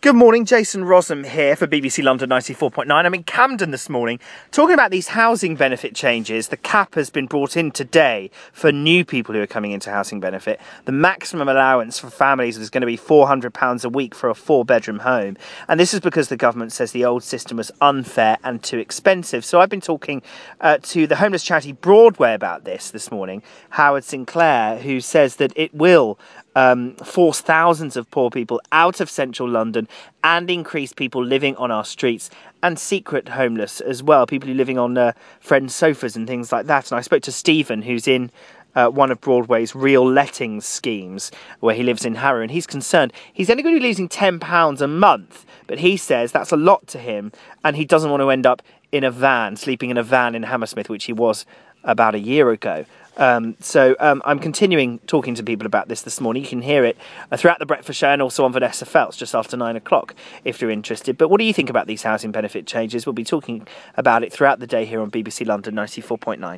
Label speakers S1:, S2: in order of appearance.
S1: Good morning, Jason Rossum here for BBC London 94.9. I'm in Camden this morning talking about these housing benefit changes. The cap has been brought in today for new people who are coming into housing benefit. The maximum allowance for families is going to be £400 a week for a 4-bedroom home. And this is because the government says the old system was unfair and too expensive. So I've been talking to the homeless charity Broadway about this morning, Howard Sinclair, who says that it will force thousands of poor people out of central London and increase people living on our streets and secret homeless as well, people who are living on friends' sofas and things like that. And I spoke to Stephen, who's in one of Broadway's real lettings schemes where he lives in Harrow, and he's concerned. He's only going to be losing £10 a month, but he says that's a lot to him and he doesn't want to end up in a van, sleeping in a van in Hammersmith, which he was about a year ago. So I'm continuing talking to people about this morning. You can hear it throughout the breakfast show and also on Vanessa Feltz just after 9 o'clock if you're interested. But what do you think about these housing benefit changes? We'll be talking about it throughout the day here on BBC London 94.9.